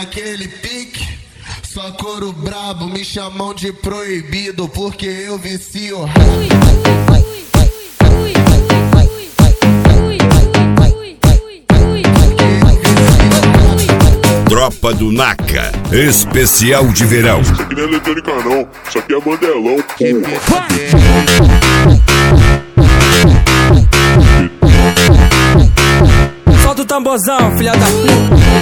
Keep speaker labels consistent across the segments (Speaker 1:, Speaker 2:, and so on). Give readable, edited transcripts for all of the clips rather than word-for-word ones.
Speaker 1: naquele pique, só couro brabo, me chamam de proibido, porque eu vicio.
Speaker 2: Tropa do Naca, especial de verão.
Speaker 3: Isso aqui não é eletrônica não, isso aqui é mandelão, porra.
Speaker 4: Solta o tamborzão, filha da puta.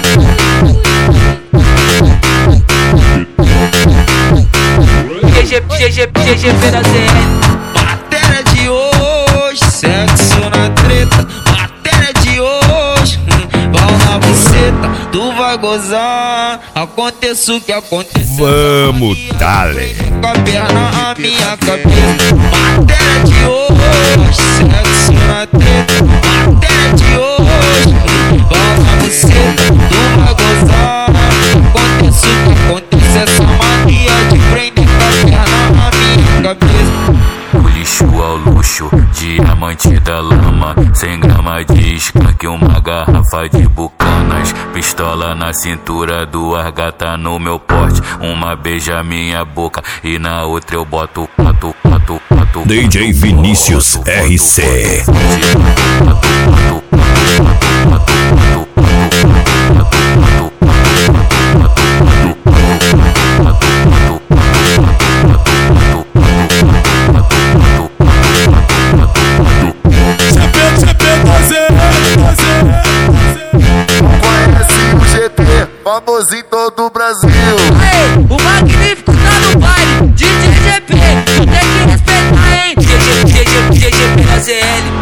Speaker 5: GGP da ZL. Matéria de hoje, sexo na treta. Matéria de hoje, pau na buceta. Tu vai gozar, aconteça o que acontecer.
Speaker 2: Vamos, dale.
Speaker 5: Com a perna a minha cabeça. Matéria de hoje, sexo na treta. Matéria de hoje, pau na buceta. Tu vai gozar, aconteça o que acontecer. Essa mania de prender com a perna a minha cabeça.
Speaker 6: O lixo ao luxo, diamante da lama, 100 gramas de skunk, uma garrafa de bucanas, pistola na cintura, duas gata no meu porte, uma beija minha boca e na outra eu boto pato.
Speaker 2: DJ Vinícius RC.
Speaker 1: Famoso em todo o Brasil.
Speaker 5: Ei, o magnífico tá no baile, DJ GP, tu tem que respeitar, hein? GGP da ZL.